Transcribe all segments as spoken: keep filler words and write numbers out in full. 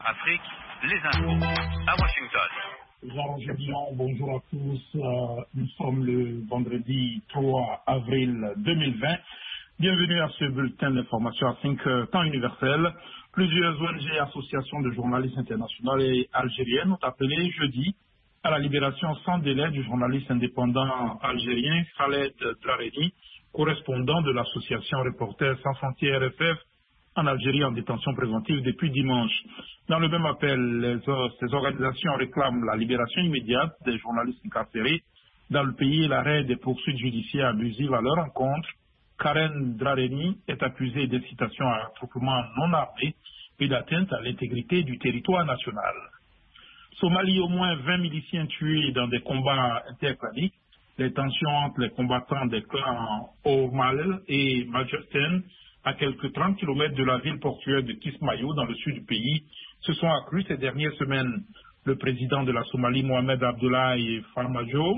Afrique, les infos à Washington. Jean-Roger Billon, bonjour à tous. Euh, nous sommes le vendredi trois avril deux mille vingt. Bienvenue à ce bulletin d'information à cinq heures, temps universel. Plusieurs O N G et associations de journalistes internationaux et algériennes ont appelé jeudi à la libération sans délai du journaliste indépendant algérien Khaled Drareni, correspondant de l'association Reporters sans frontières R F F en Algérie en détention préventive depuis dimanche. Dans le même appel, les, ces organisations réclament la libération immédiate des journalistes incarcérés dans le pays et l'arrêt des poursuites judiciaires abusives à leur encontre. Khaled Drareni est accusé d'incitation à attroupement non armé et d'atteinte à l'intégrité du territoire national. Somalie, au moins vingt miliciens tués dans des combats interclaniques. Les tensions entre les combattants des clans Omal et Majesten, à quelques trente kilomètres de la ville portuaire de Kismayo, dans le sud du pays, se sont accrues ces dernières semaines. Le président de la Somalie, Mohamed Abdullahi Farmajo,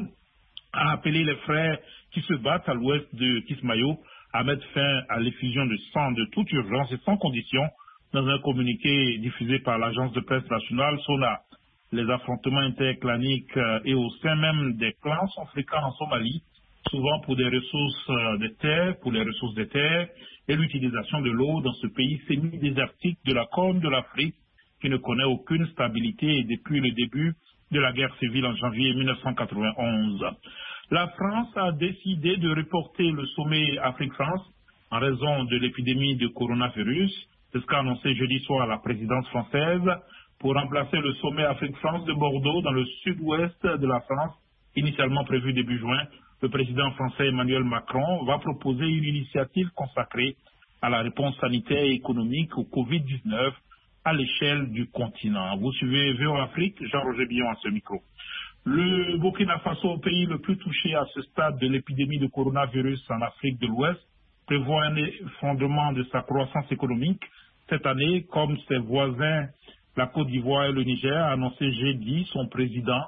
a appelé les frères qui se battent à l'ouest de Kismayo à mettre fin à l'effusion de sang de toute urgence et sans condition dans un communiqué diffusé par l'agence de presse nationale SONA. Les affrontements interclaniques et au sein même des clans sont fréquents en Somalie, souvent pour des ressources des terres, pour les ressources des terres et l'utilisation de l'eau dans ce pays semi-désertique de la Corne de l'Afrique qui ne connaît aucune stabilité depuis le début de la guerre civile en janvier mille neuf cent quatre-vingt-onze. La France a décidé de reporter le sommet Afrique-France en raison de l'épidémie de coronavirus. C'est ce qu'a annoncé jeudi soir la présidence française pour remplacer le sommet Afrique-France de Bordeaux dans le sud-ouest de la France, initialement prévu début juin. Le président français Emmanuel Macron va proposer une initiative consacrée à la réponse sanitaire et économique au covid dix-neuf à l'échelle du continent. Vous suivez V O Afrique, Jean-Roger Billon à ce micro. Le Burkina Faso, pays le plus touché à ce stade de l'épidémie de coronavirus en Afrique de l'Ouest, prévoit un effondrement de sa croissance économique cette année, comme ses voisins, la Côte d'Ivoire et le Niger, a annoncé jeudi son président.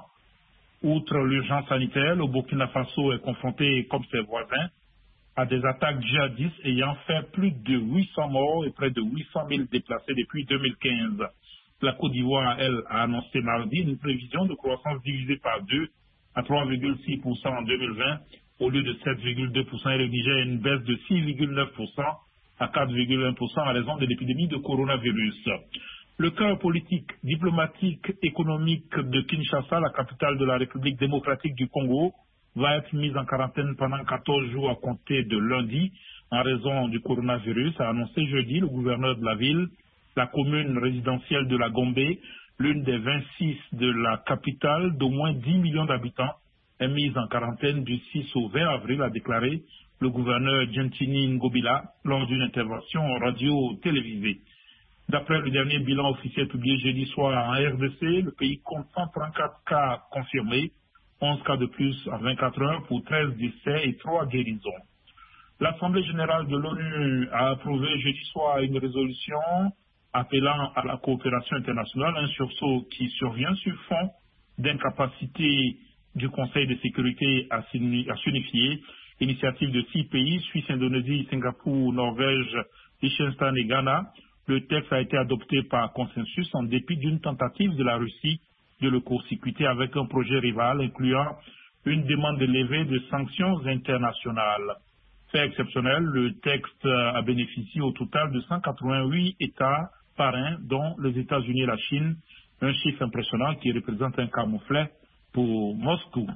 Outre l'urgence sanitaire, le Burkina Faso est confronté, comme ses voisins, à des attaques djihadistes ayant fait plus de huit cents morts et près de huit cent mille déplacés depuis deux mille quinze. La Côte d'Ivoire, elle, a annoncé mardi une prévision de croissance divisée par deux à trois virgule six pour cent en deux mille vingt au lieu de sept virgule deux pour cent et le Niger une baisse de six virgule neuf pour cent à quatre virgule un pour cent à raison de l'épidémie de coronavirus. Le cœur politique, diplomatique, économique de Kinshasa, la capitale de la République démocratique du Congo, va être mis en quarantaine pendant quatorze jours à compter de lundi en raison du coronavirus, a annoncé jeudi le gouverneur de la ville. La commune résidentielle de la Gombe, l'une des vingt-six de la capitale d'au moins dix millions d'habitants, est mise en quarantaine du six au vingt avril, a déclaré le gouverneur Gentini Ngobila lors d'une intervention radio-télévisée. D'après le dernier bilan officiel publié jeudi soir en R D C, le pays compte cent trente-quatre cas confirmés, onze cas de plus en vingt-quatre heures pour treize décès et trois guérisons. L'Assemblée générale de l'ONU a approuvé jeudi soir une résolution appelant à la coopération internationale, un sursaut qui survient sur fond d'incapacité du Conseil de sécurité à s'unifier. Initiative de six pays, Suisse, Indonésie, Singapour, Norvège, Liechtenstein et Ghana. Le texte a été adopté par consensus en dépit d'une tentative de la Russie de le court-circuiter avec un projet rival incluant une demande de levée de sanctions internationales. Fait exceptionnel, le texte a bénéficié au total de cent quatre-vingt-huit États parrains, dont les États-Unis et la Chine, un chiffre impressionnant qui représente un camouflet pour Moscou.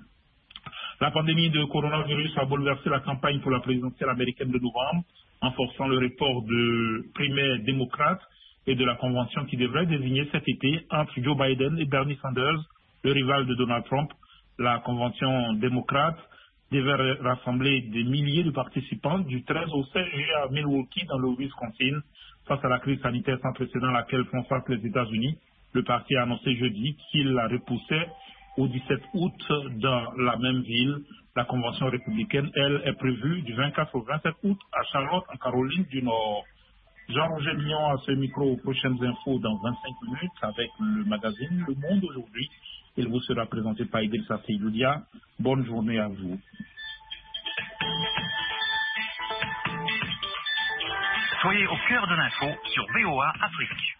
La pandémie de coronavirus a bouleversé la campagne pour la présidentielle américaine de novembre, en forçant le report de primaires démocrates et de la convention qui devrait désigner cet été entre Joe Biden et Bernie Sanders, le rival de Donald Trump. La convention démocrate devait rassembler des milliers de participants du treize au seize juillet à Milwaukee, dans le Wisconsin, face à la crise sanitaire sans précédent à laquelle font face les États-Unis. Le parti a annoncé jeudi qu'il la repoussait au dix-sept août dans la même ville. La convention républicaine, elle, est prévue du vingt-quatre au vingt-sept août à Charlotte, en Caroline du Nord. Jean-Roger Billon à ce micro aux prochaines infos dans vingt-cinq minutes avec le magazine Le Monde aujourd'hui. Il vous sera présenté par Idrissa Seydoudia. Bonne journée à vous. Soyez au cœur de l'info sur V O A Afrique.